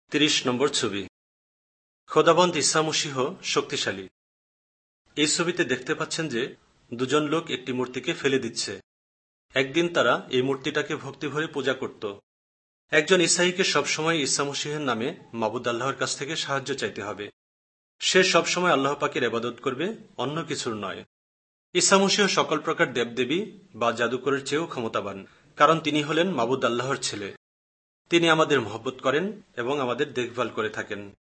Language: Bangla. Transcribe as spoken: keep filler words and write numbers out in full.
তিরিশ নম্বর ছবি। খোদাবন্দ ঈসা মসীহ শক্তিশালী। এই ছবিতে দেখতে পাচ্ছেন যে দুজন লোক একটি মূর্তিকে ফেলে দিচ্ছে। একদিন তারা এই মূর্তিটাকে ভক্তিভরে পূজা করত। একজন ঈসাইকে সবসময় ঈসা মসীহের নামে মাবুদ আল্লাহর কাছ থেকে সাহায্য চাইতে হবে। সে সবসময় আল্লাহ পাকের ইবাদত করবে, অন্য কিছুর নয়। ঈসা মসীহ সকল প্রকার দেবদেবী বা জাদুকরের চেয়েও ক্ষমতাবান, কারণ তিনি হলেন মাবুদ আল্লাহর ছেলে। তিনি আমাদের মহব্বত করেন এবং আমাদের দেখভাল করে থাকেন।